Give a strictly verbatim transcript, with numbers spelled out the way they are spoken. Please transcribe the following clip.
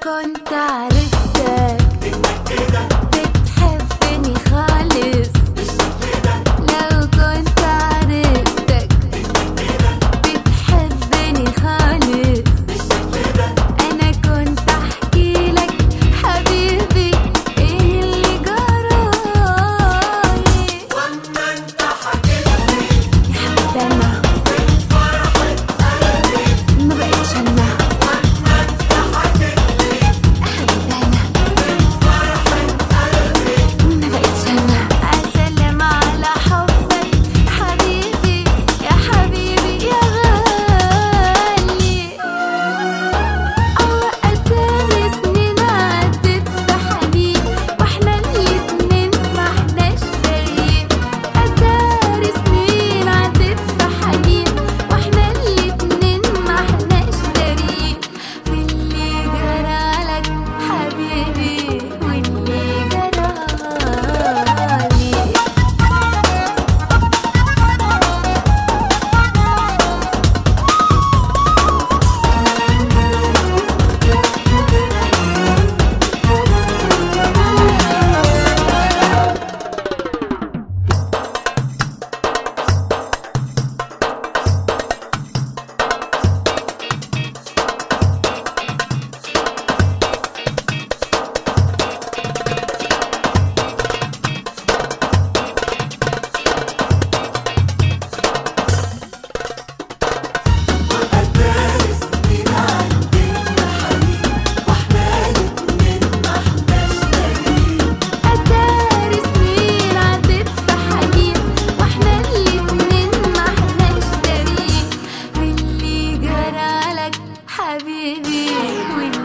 كنت عرفتك بتحبني خالص، لو كنت عرفتك بتحبني خالص، أنا كنت أحكي لك حبيبي إيه اللي جرالي. وأما أنت حكيتلي يا حبيبي أنا من فرحة قلبي ما بقتش أنا، وأما أنت حكيتلي يا حبيبي أنا من فرحة قلبي ما بقتش أنا. أسلم على حبك حبيبي يا حبيبي يا غالي. الله أتاري سنين عدت في حنين واحنا الاتنين ما احناش دارين، أتاري سنين عدت في حنين واحنا الاتنين ما احناش دارين، باللي جرالك حبيبي واللي جرالي. أتاري سنين عدت حنين وإحنا الاتنين ما إحناش دارين. أتاري سنين عدت في حنين واحنا الاتنين ما احناش دارين، باللي جرالك حبيبي واللي